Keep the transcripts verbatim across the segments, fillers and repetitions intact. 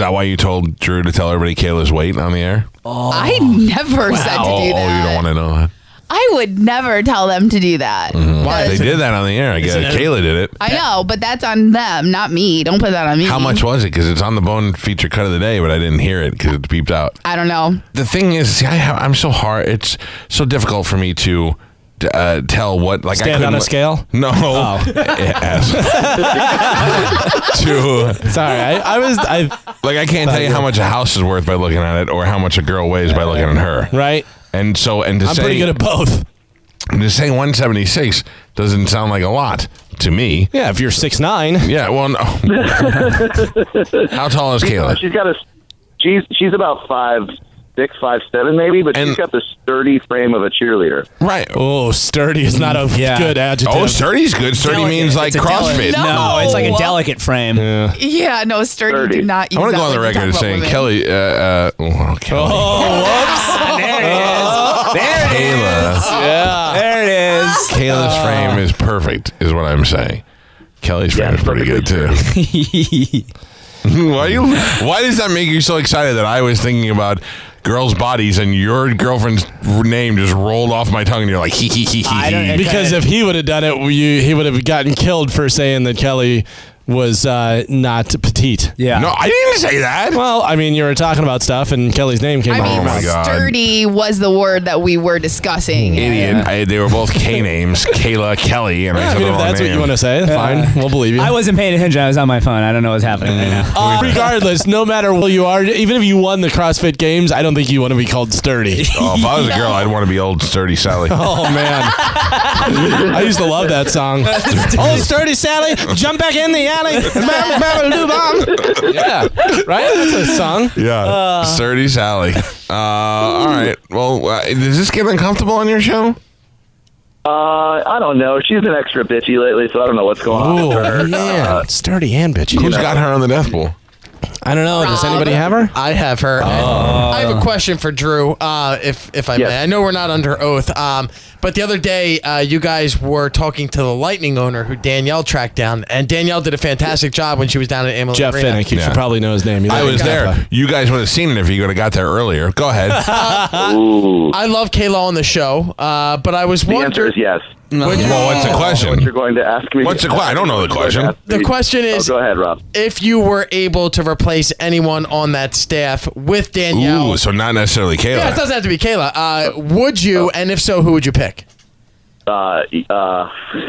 that why you told Drew to tell everybody Kayla's weight on the air? Oh. I never wow. said to do oh, that. Oh, you don't want to know that? I would never tell them to do that. Mm-hmm. Why? They did that on the air. I guess Kayla did it. I know, but that's on them, not me. Don't put that on me. How much was it? Because it's on the Bone feature cut of the day, but I didn't hear it because it beeped out. I don't know. The thing is, see, I have, I'm so hard. It's so difficult for me to uh, tell what. Like, stand I on a scale. No. Oh. Yes. to sorry, I, I was. I like I can't tell you how much a house is worth by looking at it, or how much a girl weighs by looking at her. Right. And so, and to I'm say, pretty good at both. And to say one seventy-six doesn't sound like a lot to me. Yeah, if you're six nine. Yeah, well, no. How tall is Kayla? She's got a, she's she's about five six, five seven maybe, but and, she's got the sturdy frame of a cheerleader. Right. Oh, sturdy is not a yeah. good adjective. Oh, sturdy's good. Sturdy delicate. means like CrossFit. No. no, it's like a delicate frame. Yeah, yeah no, sturdy, sturdy. do not use I want to go on the record as saying women. Kelly. Uh, uh, oh, Kelly. Oh, whoops. There it is. There it Kayla. is. Yeah. There it is. Kayla's uh. frame is perfect, is what I'm saying. Kelly's frame yeah, is pretty good, too. why, you, why does that make you so excited that I was thinking about girls' bodies and your girlfriend's name just rolled off my tongue and you're like, hee, hee, hee, hee. Because if he would have done it, you, he would have gotten killed for saying that Kelly was uh, not petite. Yeah. No, I didn't say that. Well, I mean, you were talking about stuff and Kelly's name came I out. mean, oh my God. sturdy was the word that we were discussing. Idiot. Yeah. I, they were both K names, Kayla, Kelly, and yeah, I said I mean, if that's name. what you want to say, uh, fine. We'll believe you. I wasn't paying attention. I was on my phone. I don't know what's happening right now. Uh, regardless, no matter who you are, even if you won the CrossFit Games, I don't think you want to be called sturdy. Oh, if I was a girl, I'd want to be old Sturdy Sally. Oh, man. I used to love that song. Old Sturdy Sally, jump back in the alley. Yeah, right? That's a song. Yeah, uh, Sturdy Sally. Uh, all right. Well, uh, does this get uncomfortable on your show? Uh, I don't know. She's been extra bitchy lately, so I don't know what's going on with her. Man, uh, sturdy and bitchy. Who's got her on the death pool? I don't know. Rob. Does anybody have her? I have her. Oh. I have a question for Drew, uh, if if I yes. may. I know we're not under oath, um, but the other day uh, you guys were talking to the Lightning owner who Danielle tracked down, and Danielle did a fantastic job when she was down at Amalie Jeff Arena. Finnick. You Yeah. should probably know his name. You I was there. Kappa. You guys would have seen it if you would have got there earlier. Go ahead. Uh, Ooh. I love Kayla on the show, uh, but I was The wondering. answer is yes. Well, what's the question? What you're going to ask me? What's the question? I don't know the question. The question is, oh, go ahead, Rob. if you were able to replace anyone on that staff with Danielle. Ooh, so not necessarily Kayla. Yeah, it doesn't have to be Kayla. Uh, would you, and if so, who would you pick? Uh, uh, uh,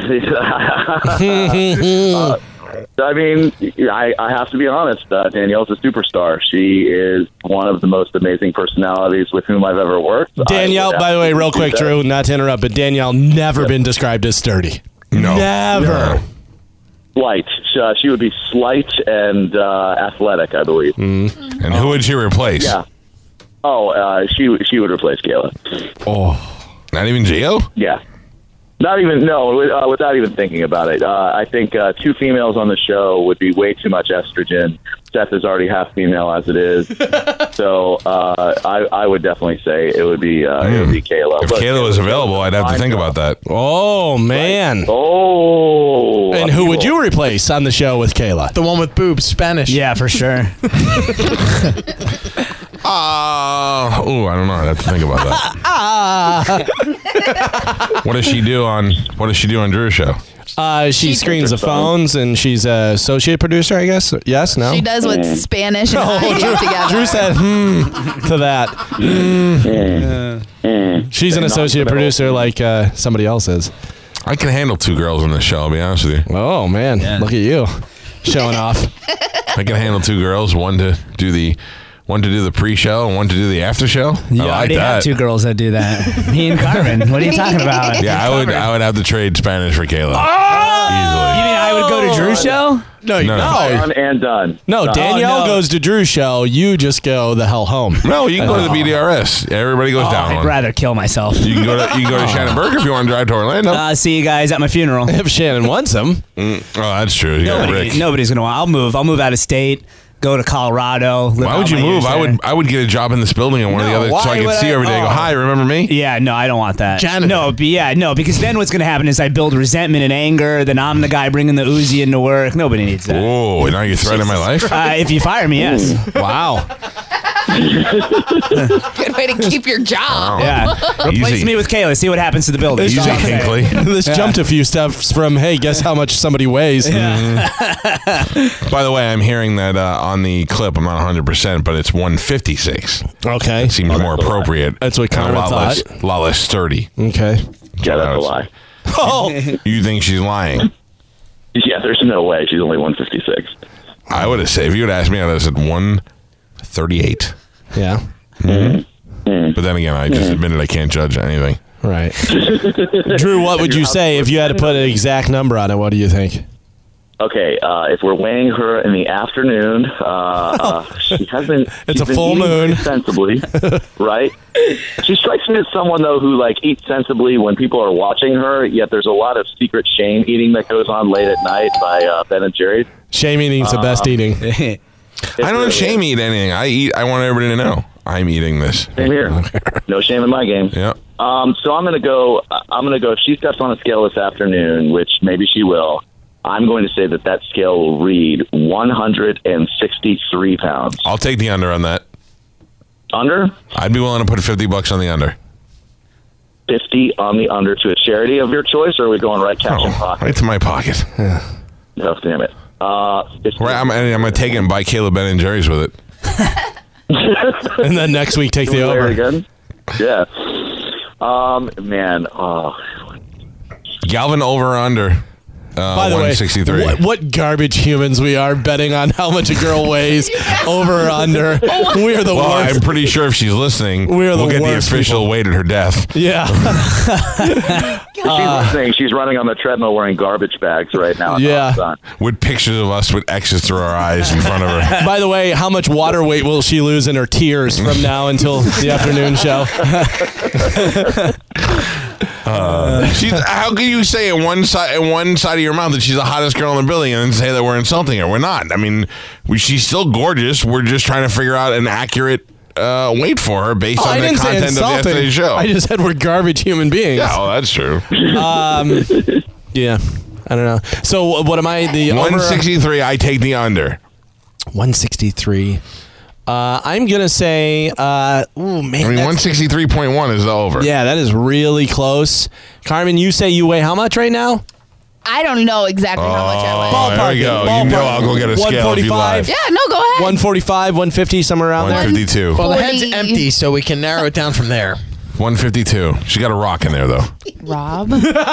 I mean, I, I have to be honest. Uh, Danielle's a superstar. She is one of the most amazing personalities with whom I've ever worked. Danielle, by the way, real quick, Drew, not to interrupt, but Danielle never Yep. been described as sturdy. No. Never. No. Slight. Uh, she would be slight and uh, athletic, I believe. Mm. And who would she replace? Yeah. Oh, uh, she she would replace Kayla. Oh. Not even Gio? Yeah. Not even, no, uh, without even thinking about it. Uh, I think uh, two females on the show would be way too much estrogen. Seth is already half female as it is. so uh, I, I would definitely say it would be uh, mm. it would be Kayla. If but Kayla was available, I'd have to think about that. Oh, man. Right. Oh. And who would you replace on the show with Kayla? The one with boobs, Spanish. Yeah, for sure. Uh, oh, I don't know. I have to think about that. What does she do on What does she do on Drew's show? Uh, she, She screens the does her phone. phones, and she's a associate producer, I guess. Yes, no. She does what Spanish and I do together. Drew said hmm to that. Mm. She's an associate producer like uh, somebody else is. I can handle two girls on this show, I'll be honest with you. Oh, man. Yeah. Look at you. Showing off. I can handle two girls, one to do the one to do the pre-show and one to do the after-show. You I like already that. have two girls that do that. Me and Carmen. What are you talking about? Yeah, I would I would have to trade Spanish for Kayla. You Easily. mean I would go to Drew's show? No, you No. no. Done and done. No, Done. Danielle no. goes to Drew's show. You just go the hell home. No, you can go to the B D R S. Everybody goes Oh, down I'd one. rather kill myself. You can go to you can go to Shannon Burke if you want to drive to Orlando. Uh, see you guys at my funeral. If Shannon wants him. Mm. Oh, that's true. You got Nobody, Rick. nobody's gonna want. I'll move. I'll move out of state. go to Colorado. Live Why out would you my years move? I there. would I would get a job in this building and one of the No, other, why so I could would see I- her every day. And go, oh. hi, remember me? Yeah, no, I don't want that. Janitor. No, but yeah, no, because then what's going to happen is I build resentment and anger. Then I'm the guy bringing the Uzi into work. Nobody needs that. Oh, now you're threatening my life? Uh, if you fire me, yes. Wow. Good way to keep your job. Yeah. Replace Easy. me with Kayla. See what happens to the building. Easy, Kinkley. This jumped a few steps from, hey, guess how much somebody weighs. By the way, I'm hearing that uh, on the clip, I'm not one hundred percent, but it's one fifty-six. Okay. Seems more appropriate. That's what and a Carmen lot thought. less, lot less sturdy. Okay. Yeah, that's a lie. Oh. You think she's lying? Yeah, there's no way. She's only one fifty-six. I would have said, if you would ask me, I would have said one thirty-eight. Yeah. But then again, I just admitted I can't judge anything. Right. Drew, what would you say if you had to put an exact number on it? What do you think? Okay, uh, if we're weighing her in the afternoon, uh, uh, she hasn't. It's she's a been full eating moon. sensibly, right? She strikes me as someone though who like eats sensibly when people are watching her. Yet there's a lot of secret shame eating that goes on late at night by uh, Ben and Jerry's. Shame eating's the best eating. I don't shame eat anything. I eat. I want everybody to know I'm eating this. Same here. No shame in my game. Yeah. Um, so I'm gonna go. I'm gonna go. If she steps on a scale this afternoon, which maybe she will, I'm going to say that that scale will read one hundred sixty-three pounds. I'll take the under on that. Under I'd be willing to put fifty bucks on the under. fifty on the under to a charity of your choice, or are we going right cash in Oh, pocket? right to my pocket. Oh, damn it. Uh, fifty. Right, I'm, I'm going to take it and buy Caleb Ben and Jerry's with it. And then next week, take the There over. again? Yeah. Um, man. Oh. Galvin over or under. Uh, By the way, one sixty-three. what, what garbage humans we are betting on how much a girl weighs over or under. We are the Well, worst. I'm pretty sure if she's listening, We are the we'll get the worst official people. weight at her death. Yeah. She's listening. She's running on the treadmill wearing garbage bags right now. Yeah. With pictures of us with X's through our eyes in front of her. By the way, how much water weight will she lose in her tears from now until the afternoon show? Uh, she's, how can you say in one side in one side of your mouth that she's the hottest girl in the building and then say that we're insulting her? We're not. I mean, we, she's still gorgeous. We're just trying to figure out an accurate uh, weight for her based Oh, I on the didn't say content of insulting. yesterday's show. I just said we're garbage human beings. yeah, well, that's true. Um, yeah. I don't know. So what am I? The one over- sixty-three. I take the under. one sixty-three. Uh, I'm gonna say. Uh, ooh, man. I mean, that's- one sixty-three point one is the over. Yeah, that is really close. Carmen, you say you weigh how much right now? I don't know exactly how much I weigh. Oh, there we go. You know I'll go get a scale if you lie. Yeah, no, go ahead. one forty-five, one fifty, somewhere around there. one fifty-two. Well, the head's forty. empty, so we can narrow it down from there. one fifty-two. She got a rock in there, though. Rob,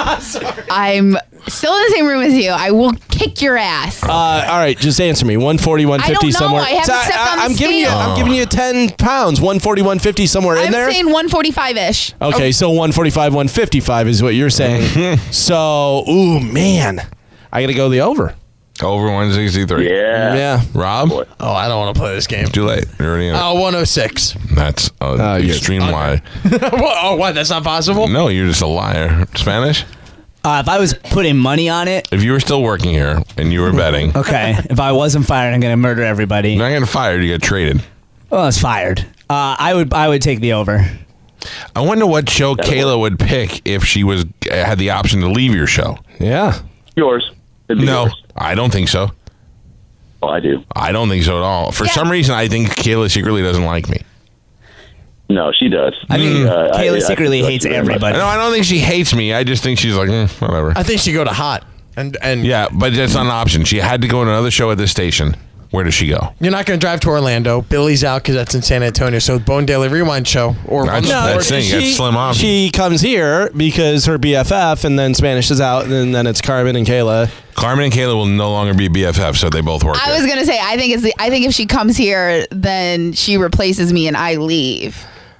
I'm still in the same room as you. I will kick your ass. Uh, all right, just answer me. one forty, one fifty I don't know. somewhere. I haven't So stepped on the I'm giving you. scale. I'm giving you ten pounds. one forty, one fifty somewhere in I'm there. saying one forty-five ish. Okay, so one forty-five, one fifty-five is what you're saying. So, ooh, man, I got to go the over. Over one sixty-three. Yeah. Yeah. Rob? Oh, I don't want to play this game. Too late. You're already in. Oh, one oh six. That's an Oh, you're- extreme lie. Oh, what? That's not possible? No, you're just a liar. Spanish? Uh, if I was putting money on it, If you were still working here and you were betting, okay. If I wasn't fired, I'm going to murder everybody. you're not getting fired, you get traded. Well, I was fired. Uh, I would I would take the over. I wonder what show Kayla would pick if she was had the option to leave your show. Yeah. Yours. It'd be No, yours. I don't think so. Oh, I do. I don't think so at all. For Yeah. some reason, I think Kayla secretly doesn't like me. No, she does. I mean, Uh, I- Kayla I secretly respect hates you very much. everybody. No, I don't think she hates me. I just think she's like, mm, whatever. I think she go to hot. And and Yeah, but that's not an option. She had to go to another show at this station. Where does she go? you're not going to drive to Orlando. Billy's out because that's in San Antonio. So Bone Daily Rewind show. Or That's- on the that's board. it. Thing, that's slim option. She comes here because her B F F, and then Spanish is out, and then it's Carmen and Kayla. Carmen and Kayla will no longer be B F F, so they both work I there. was gonna say I think it's the, I think if she comes here, then she replaces me and I leave.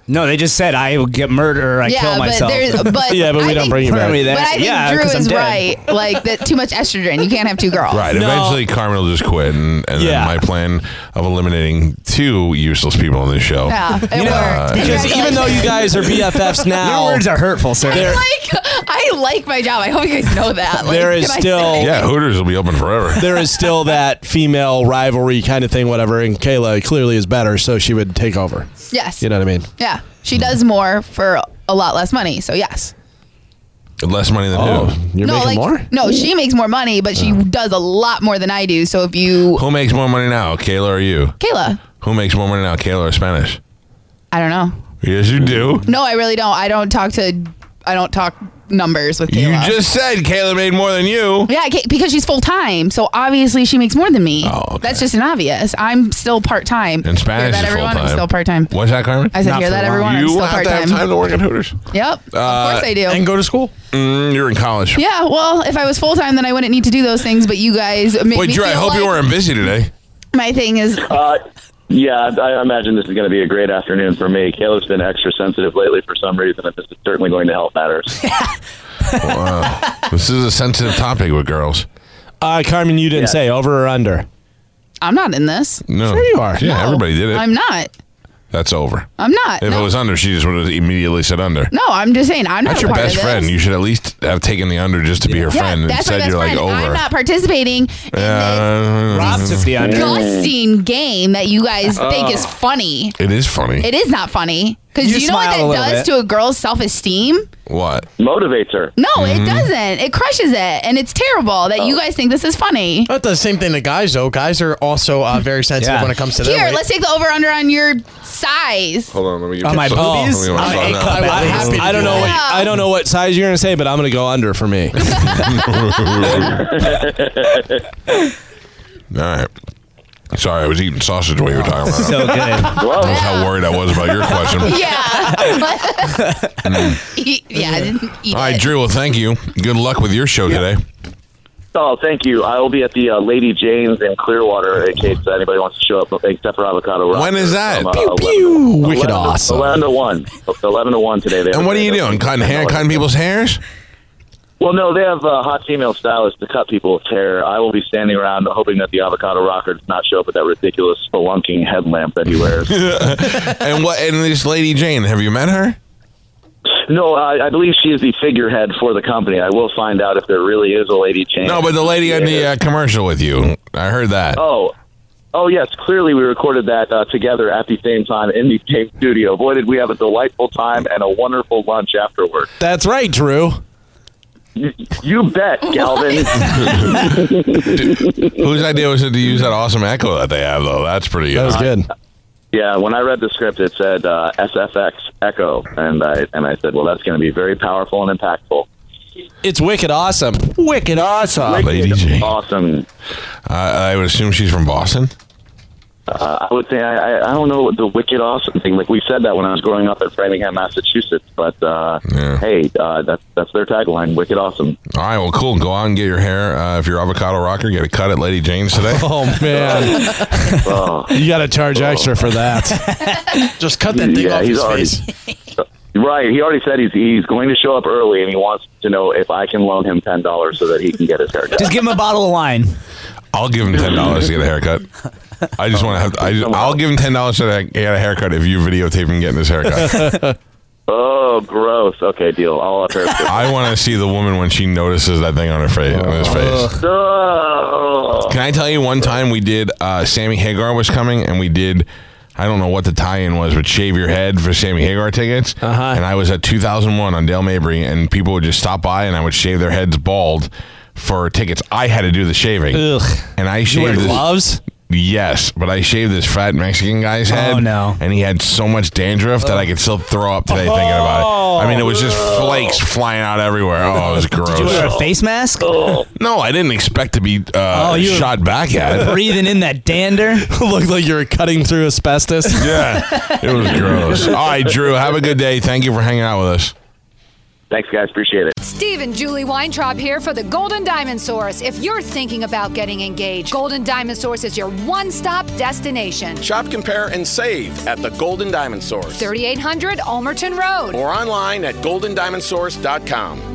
No, they just said I will get murdered or I yeah, kill myself. But there's, but Yeah, but we I don't think, bring you back. Me there. But I think Yeah, Drew 'cause I'm is dead. right. Like that, too much estrogen. You can't have two girls. Right. No. Eventually, Carmen will just quit, and, and Yeah. then my plan of eliminating two useless people on this show. Yeah, it You know, worked. Because even though you guys are B F Fs now, Your words are hurtful, sir. There- like I like my job. I hope you guys know that. Like, There is can I still- say? Yeah, Hooters will be open forever. there is still that female rivalry kind of thing, whatever. And Kayla clearly is better, so she would take over. Yes. You know what I mean? Yeah. She does more for a lot less money. So yes. Less money than Oh, who? you're no, making like more? no, she makes more money, but she does a lot more than I do. So if you, Who makes more money now, Kayla or you? Kayla, Who makes more money now, Kayla or Spanish? I don't know. Yes, you do. No, I really don't. I don't talk to. I don't talk numbers with You Kayla. just said Kayla made more than you. Yeah, Kay- because she's full time, so obviously she makes more than me. Oh, okay. That's just an obvious. I'm still part time. And Spanish Hear that, is everyone? I'm full-time. still part time. What's that, Carmen? I said, Not hear for that, long. everyone? I'm You still have part to have time. time to work at Hooters. Yep, of course I do. And go to school. Mm, you're in college. Yeah, well, if I was full time, then I wouldn't need to do those things. But you guys make Wait, me Drew, I feel hope you like weren't busy today. My thing is, Uh, yeah, I imagine this is going to be a great afternoon for me. Kayla's been extra sensitive lately for some reason, and this is certainly going to help matters. Wow. This is a sensitive topic with girls. Uh, Carmen, you didn't Yeah. say over or under. I'm not in this. No. Sure you are. Yeah, No, everybody did it. I'm not. That's over. I'm not. If no. it was under, she just would have immediately said under. no, I'm just saying I'm not That's a your part best of friend. this. You should at least have taken the under just to be her yeah, friend. that's my Instead, best you're like friend. over. I'm not participating in Yeah. Rob took the under. this disgusting game that you guys think is funny. It is funny. It is not funny because You you, know what smiled a that little does bit. to a girl's self-esteem. What? Motivates her. No, Mm-hmm. it doesn't. It crushes it, and it's terrible that Oh. you guys think this is funny. That does the same thing to guys, though. Guys are also uh, very sensitive Yeah. when it comes to their Here, weight. let's take the over/under on your size. Hold on, let me get Oh, my this- boobies? let me get I'm my an phone A out. cup I- at I'm least. happy to I don't do know what Yeah. I don't know what size you're gonna say, but I'm gonna go under for me. All right. Sorry, I was eating sausage while you were talking about it. So good. Whoa. That's how worried I was about your question. Yeah. Eat- yeah, I didn't eat All right, it. Drew, well, thank you. Good luck with your show today. Oh, thank you. I will be at the uh, Lady Jane's in Clearwater in case anybody wants to show up, except for Avocado Rock. When is that? From, uh, Pew, eleven pew. to- Wicked eleven to- awesome. eleven to one. eleven to one today. They have And what a are you great doing? opening. Cutting hair, cutting people's hairs? Well, no, they have uh, hot female stylists to cut people's hair. I will be standing around hoping that the Avocado Rocker does not show up with that ridiculous spelunking headlamp that he wears. And what? And this Lady Jane, have you met her? No, I, I believe she is the figurehead for the company. I will find out if there really is a Lady Jane. No, but the lady in the uh, commercial with you. I heard that. Oh, oh yes. Clearly, we recorded that uh, together at the same time in the same studio. Boy, did we have a delightful time and a wonderful lunch afterward. That's right, Drew. You, you bet, Galvin. Whose idea was it to use that awesome echo that they have, though? That's pretty That was good. good. Yeah, when I read the script, it said uh, S F X Echo, and I and I said, well, that's going to be very powerful and impactful. It's wicked awesome. Wicked awesome. Lady Jane. Awesome. Uh, I would assume she's from Boston. Uh, I would say I, I, I don't know the wicked awesome thing. Like we said that when I was growing up in Framingham, Massachusetts. But uh, Yeah. hey, uh, that's that's their tagline: wicked awesome. All right, well, cool. Go out and get your hair. Uh, if you're Avocado Rocker, get a cut at Lady Jane's today. Oh man, Oh, you got to charge extra for that. Just cut that thing Yeah, off he's his already- face. right. He already said he's he's going to show up early, and he wants to know if I can loan him ten dollars so that he can get his haircut. Just give him a bottle of wine. I'll give him ten dollars to get a haircut. I just want to have. I just, I'll give him ten dollars to get a haircut if you videotape him getting his haircut. Oh, gross. Okay, deal. I'll up haircut. I want to see the woman when she notices that thing on her face. On his face. Oh. Can I tell you one time we did? Uh, Sammy Hagar was coming, and we did. I don't know what the tie-in was, but shave your head for Sammy Hagar tickets. Uh-huh. And I was at two thousand one on Dale Mabry, and people would just stop by, and I would shave their heads bald for tickets. I had to do the shaving, Ugh. and I You wear shaved this. gloves? Yes, but I shaved this fat Mexican guy's head. Oh, no. And he had so much dandruff that I could still throw up today thinking about it. I mean, it was just flakes flying out everywhere. Oh, it was gross. Did you wear a face mask? No, I didn't expect to be uh, Oh, you were- shot back at. Breathing in that dander. Looked like you were cutting through asbestos. Yeah, it was gross. All right, Drew, have a good day. Thank you for hanging out with us. Thanks, guys. Appreciate it. Steve and Julie Weintraub here for the Golden Diamond Source. If you're thinking about getting engaged, Golden Diamond Source is your one-stop destination. Shop, compare, and save at the Golden Diamond Source. thirty-eight hundred Almerton Road. Or online at golden diamond source dot com.